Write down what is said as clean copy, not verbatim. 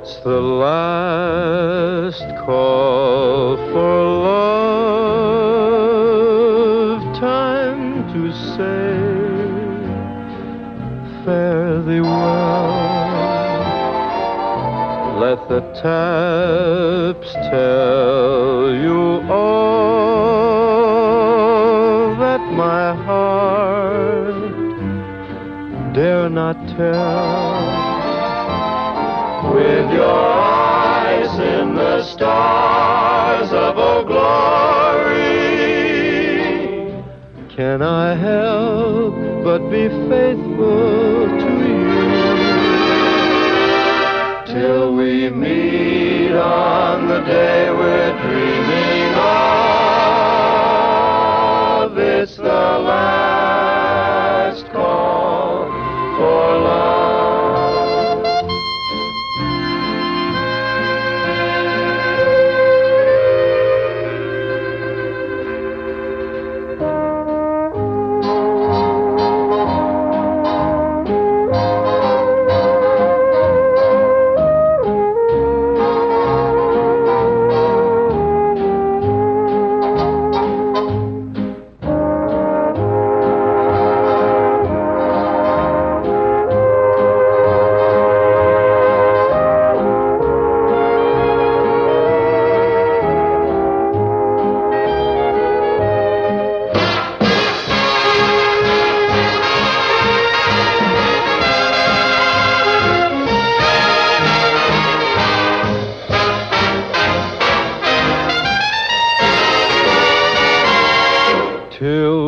It's the last call for love. Time to say fare thee well. Let the taps tell you all that my heart dare not tell. With your eyes in the stars of a glory, can I help but be faithful to you? Till we meet on the day we're dreaming of. It's the last call for love. Till